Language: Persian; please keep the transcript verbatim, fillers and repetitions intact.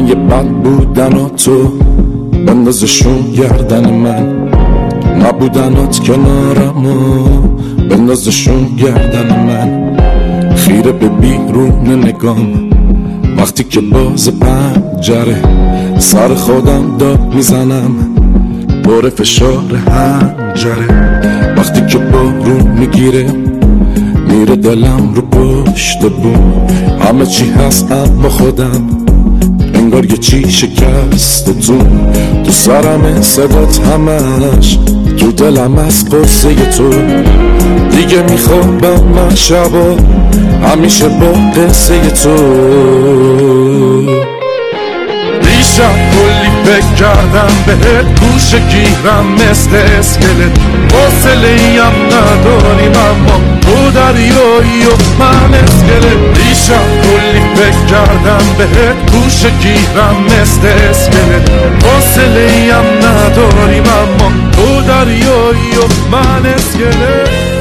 همه بد بودناتو بندازشون گردن من، نبودنات کنارمو بندازشون گردن من. خیره به بیرون نگام وقتی که باز پنجره، سر خودم داد میزنم بار فشار حنجره. وقتی که بارون میگیره میره دلم رو پشت بوم، همه چی هست اما خودم انگار یه چی شکسته تو. تو سرم صدات همش، تو دلم از قصه تو. دیگه میخوابم من شبا همیشه با قصه تو. دیشب کلی فکر کردم بهت، گوشه گیرم مثل اسکلت. حوصله ایم نداریم اما تو دریایی و من اسکلت. دیشب کلی فکر کردم بهت، گوشه گیرم مثل اسکلت. حوصله ایم نداریم اما تو دریایی و من اسکلت.